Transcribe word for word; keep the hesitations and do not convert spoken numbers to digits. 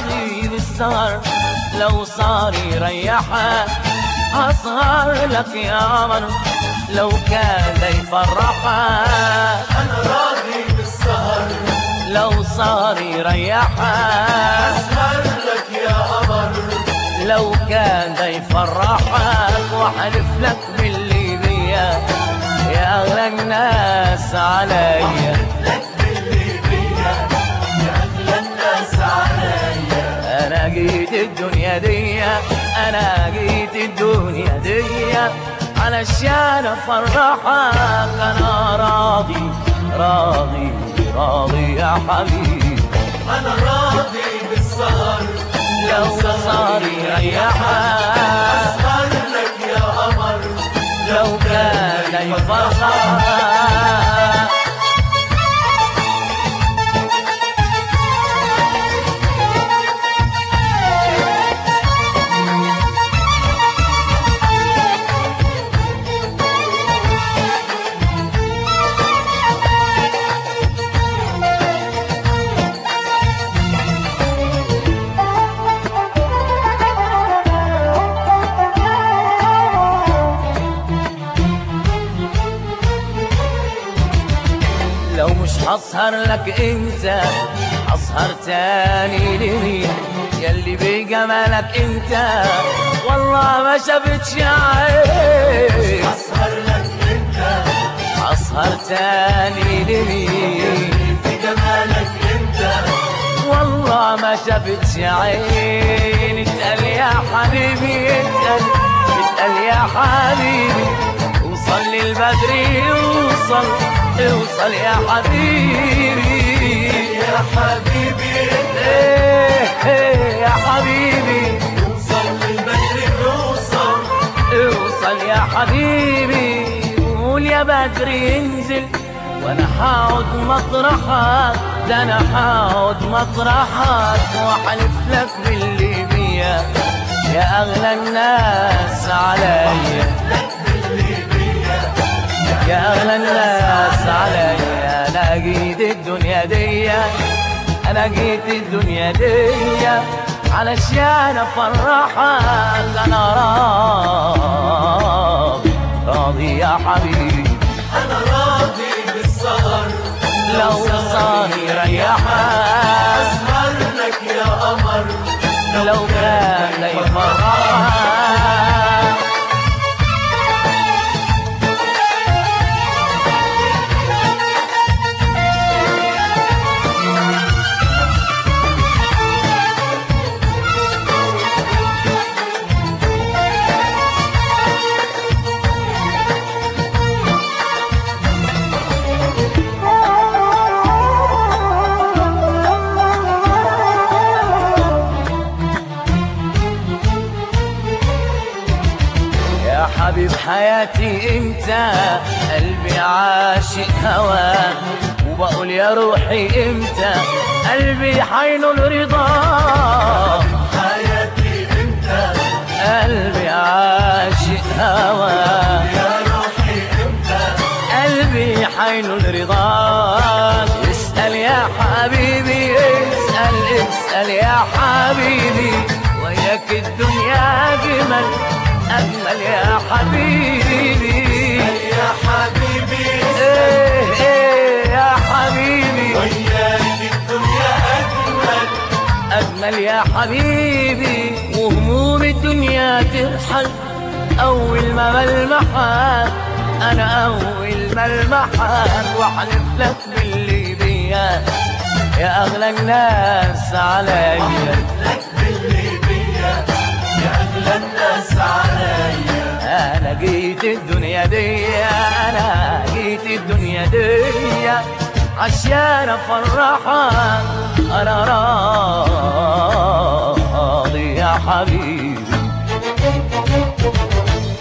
راضي بالسهر لو صار يريحك، أسهر لك يا قمر لو كان ده يفرحك. أنا راضي بالسهر لو صار يريحك، أسهر لك يا قمر لو كان ده يفرحك. وحلف لك باللي بيا يا أغلى الناس عليا، لك باللي بيا يا أغلى الناس عليا. أنا جيت الدنيا دي، أنا جيت الدنيا دي علشان أفرحك. أنا راضي راضي راضي يا حبيبي. أنا راضي بالسهر لو صار يريحك، أسهر لك يا قمر لو كان يفرحك. لو مش هسهر لك انت هسهر تاني لمين؟ ياللي بجمالك انت والله ما شفتش عين. أسهر لك أنت هسهر تاني لمين؟ في جمالك أنت والله ما شفتش عين. اتقل يا حبيبي اتقل اتقل يا حبيبي، وصل للبدر يوصل اوصل يا حبيبي. يا حبيبي ايه ايه يا حبيبي، وصل للبدر نوصل. اوصل يا حبيبي. قول يا بدر ينزل وانا هقعد مطرحك، ده انا هقعد مطرحك. واحلف لك باللي بيا يا اغلى الناس عليا، لك باللي بيا يا اغلى الناس عليا. انا جيت الدنيا دي، انا جيت الدنيا دي علشان افرحك. انا راضي راضي يا حبيبي. أنا راضي بالسهر لو صار يريحك، أسهر لك يا قمر لو كان يفرحك. يا حبيب حياتي انت قلبي عاشق هواك، وبقول يا روحي انت قلبي حين رضاك. حياتي أنت قلبي عاشق هواك، يا روحي أنت قلبي حين رضاك. اسأل يا حبيبي اسأل اسأل يا حبيبي، وياك الدنيا أجمل أجمل يا حبيبي. يا حبيبي إيه إيه يا حبيبي، وياك الدنيا أجمل أجمل يا حبيبي. وهموم الدنيا ترحل أول ما ملمحك، أنا أول ما ألمحك. وأحلف لك باللي بيا يا أغلى الناس عليا، لك باللي بيا يا أغلى الناس عليا. أنا جيت الدنيا دي، أنا جيت الدنيا دي عشان أفرحك. أنا راضي يا حبيبي.